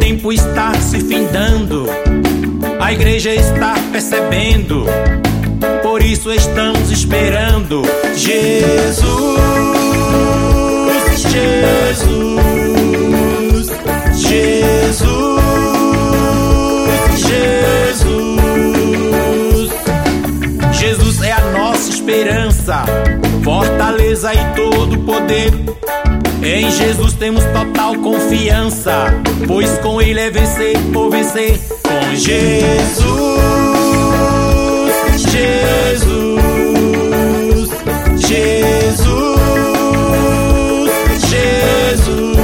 tempo está se findando, a igreja está percebendo, por isso estamos esperando. Jesus, Jesus, Jesus, Jesus. Jesus é a nossa esperança, fortaleza e todo poder. Em Jesus temos total confiança, pois com Ele é vencer ou vencer. Com Jesus, Jesus, Jesus, Jesus.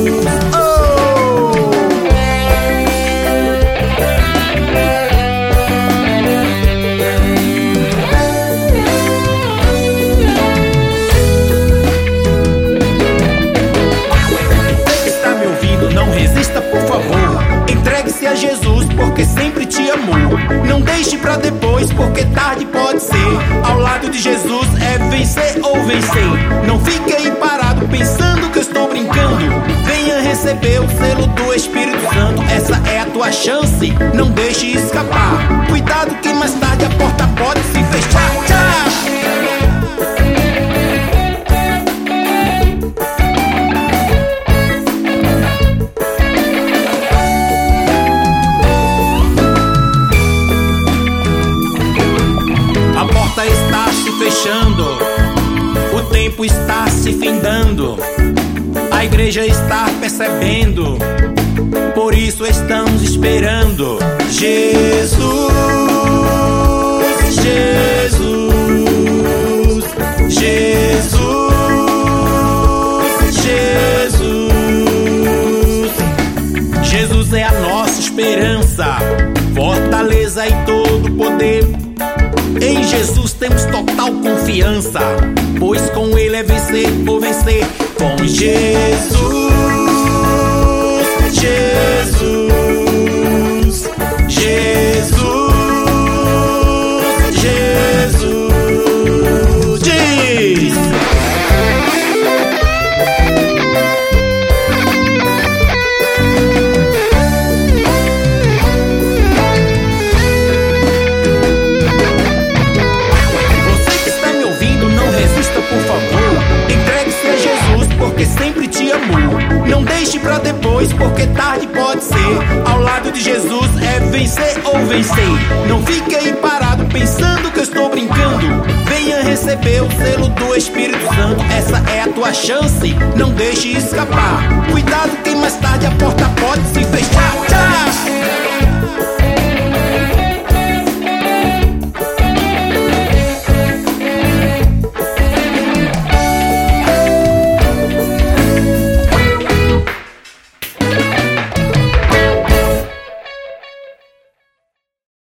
Por favor, entregue-se a Jesus, porque sempre te amou. Não deixe pra depois, porque tarde pode ser. Ao lado de Jesus é vencer ou vencer. Não fique aí parado pensando que eu estou brincando. Venha receber o selo do Espírito Santo. Essa é a tua chance, não deixe escapar. Cuidado que mais tarde a porta pode se fechar. Tchau! Está se fechando, o tempo está se findando, a igreja está percebendo, por isso estamos esperando. Jesus, Jesus, Jesus, Jesus. Jesus é a nossa esperança, fortaleza e todo poder. Em Jesus temos total confiança, pois com Ele é vencer ou vencer. Com Jesus, Jesus, Jesus, Jesus. Diz! Por favor, entregue-se a Jesus, porque sempre te amou. Não deixe pra depois, porque tarde pode ser. Ao lado de Jesus é vencer ou vencer. Não fique aí parado pensando que eu estou brincando. Venha receber o selo do Espírito Santo. Essa é a tua chance, não deixe escapar. Cuidado que mais tarde a porta pode se fechar. Tchau!